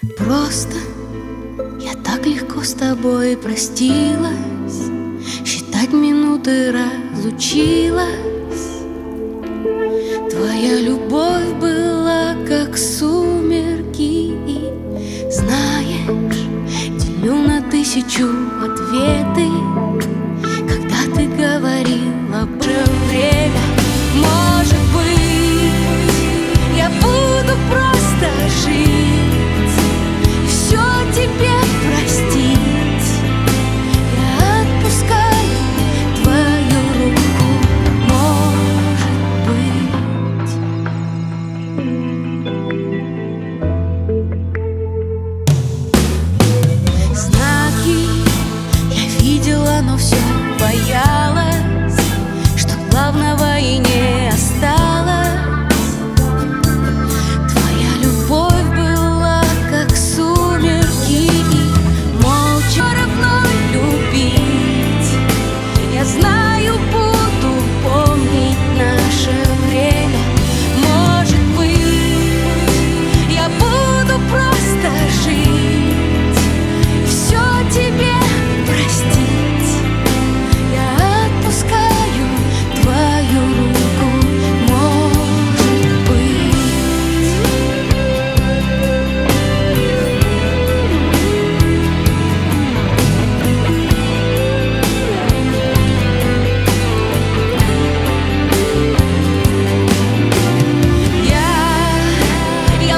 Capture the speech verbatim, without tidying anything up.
Просто я так легко с тобой простилась, считать минуты разучилась. Твоя любовь была как сумерки, и, знаешь, делю на тысячу ответы, когда ты говорила про